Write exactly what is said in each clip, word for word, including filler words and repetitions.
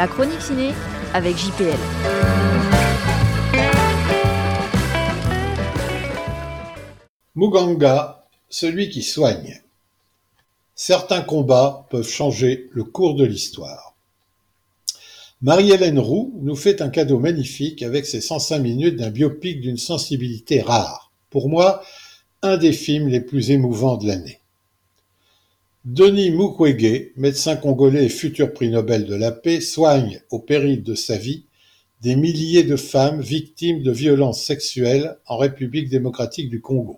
La chronique ciné avec J P L. Muganga, celui qui soigne. Certains combats peuvent changer le cours de l'histoire. Marie-Hélène Roux nous fait un cadeau magnifique avec ses cent cinq minutes d'un biopic d'une sensibilité rare. Pour moi, un des films les plus émouvants de l'année. Denis Mukwege, médecin congolais et futur prix Nobel de la paix, soigne, au péril de sa vie, des milliers de femmes victimes de violences sexuelles en République démocratique du Congo.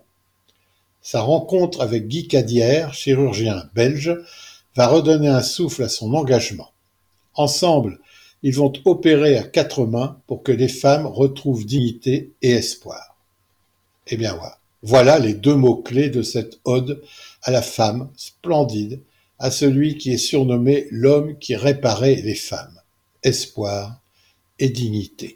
Sa rencontre avec Guy Cadière, chirurgien belge, va redonner un souffle à son engagement. Ensemble, ils vont opérer à quatre mains pour que les femmes retrouvent dignité et espoir. Eh bien voilà, voilà les deux mots-clés de cette ode à la femme splendide, à celui qui est surnommé l'homme qui réparait les femmes. Espoir et dignité.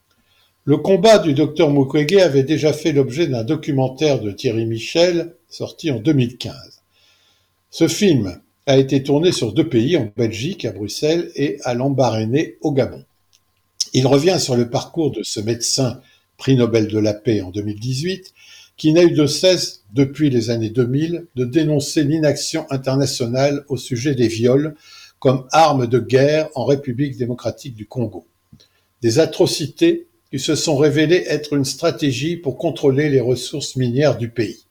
Le combat du docteur Mukwege avait déjà fait l'objet d'un documentaire de Thierry Michel, sorti en deux mille quinze. Ce film a été tourné sur deux pays, en Belgique, à Bruxelles, et à Lambaréné, au Gabon. Il revient sur le parcours de ce médecin, prix Nobel de la paix en deux mille dix-huit, qui n'a eu de cesse, depuis les années deux mille, de dénoncer l'inaction internationale au sujet des viols comme arme de guerre en République démocratique du Congo. Des atrocités qui se sont révélées être une stratégie pour contrôler les ressources minières du pays.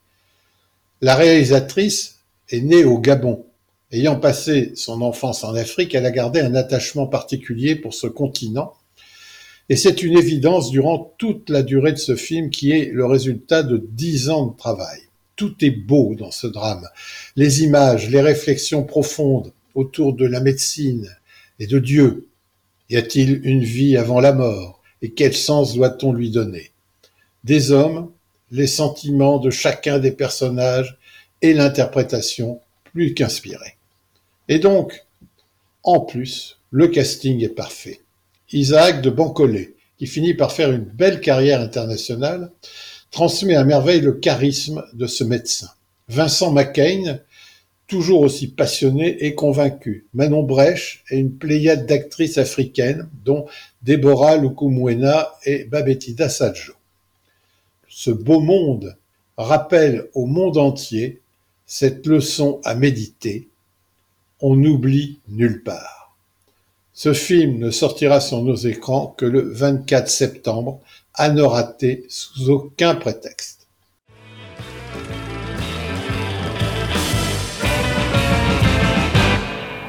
La réalisatrice est née au Gabon. Ayant passé son enfance en Afrique, elle a gardé un attachement particulier pour ce continent. Et c'est une évidence durant toute la durée de ce film qui est le résultat de dix ans de travail. Tout est beau dans ce drame. Les images, les réflexions profondes autour de la médecine et de Dieu. Y a-t-il une vie avant la mort? Et quel sens doit-on lui donner? Des hommes, les sentiments de chacun des personnages et l'interprétation plus qu'inspirée. Et donc, en plus, le casting est parfait. Isaac de Bancolé, qui finit par faire une belle carrière internationale, transmet à merveille le charisme de ce médecin. Vincent McCain, toujours aussi passionné et convaincu. Manon Brèche et une pléiade d'actrices africaines, dont Deborah Lukumwena et Babetida Sadjo. Ce beau monde rappelle au monde entier cette leçon à méditer. On n'oublie nulle part. Ce film ne sortira sur nos écrans que le vingt-quatre septembre, à ne rater sous aucun prétexte.